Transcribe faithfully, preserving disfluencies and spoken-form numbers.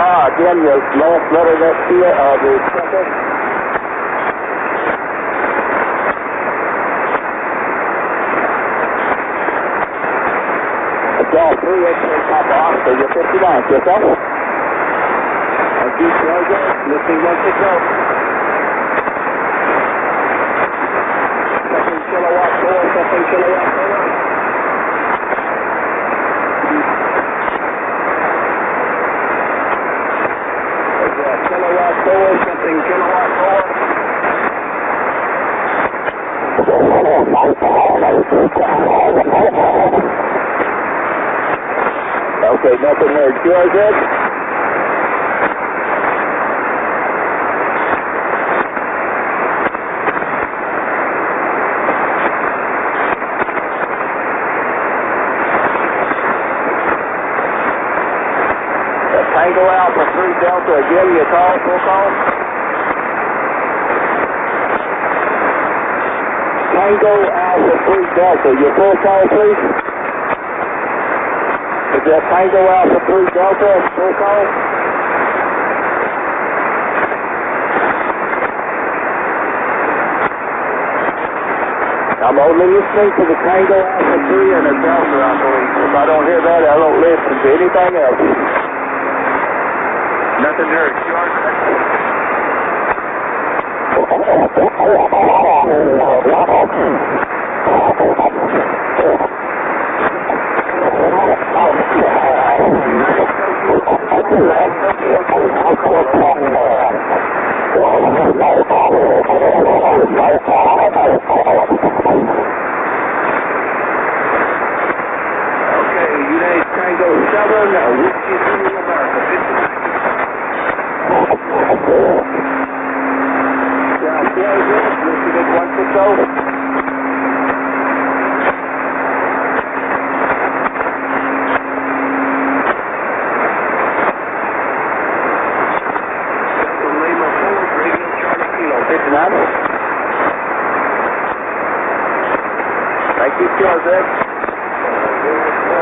uh, again, your last letter of that T, uh, the second. Again, three X-ray Papa Oscar, you're fifty-nine, yes, sir? Thank you, Georgia. Listening one six zero. Second kilowatt four, second kilowatt four. Kilowatt four, something kilowatt four. Okay, nothing there. Georgia. Tango Alpha three Delta, again, your call, full call. Tango Alpha three Delta, your full call, please. Is that Tango Alpha three Delta, full call? I'm only listening to the Tango Alpha three and the Delta, I believe. If I don't hear that, I don't listen to anything else. Nothing there, George. Okay, United Tango seven, Whiskey Zulu America, fifty-nine. one six zero. Lima Ford, Radio Charlie Kilo, fifty-nine. Thank you, Joseph.